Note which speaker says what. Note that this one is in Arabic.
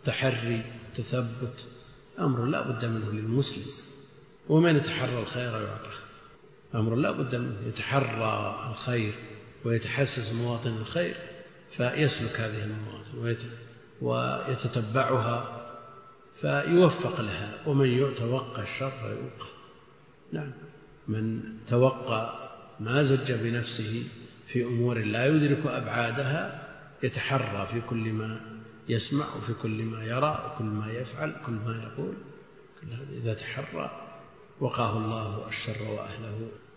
Speaker 1: تحري تثبت أمر لا بد منه للمسلم. ومن يتحرى الخير يعطى، أمر لا بد منه، يتحرى الخير ويتحسس مواطن الخير فيسلك هذه المواطن ويتتبعها فيوفق لها. ومن يتوقع الشر يوقع. نعم، من توقع ما زج بنفسه في أمور لا يدرك أبعادها يتحرى في كل ما يسمع وفي كل ما يرى وكل ما يفعل كل ما يقول. إذا تحرى وقاه الله الشر وأهله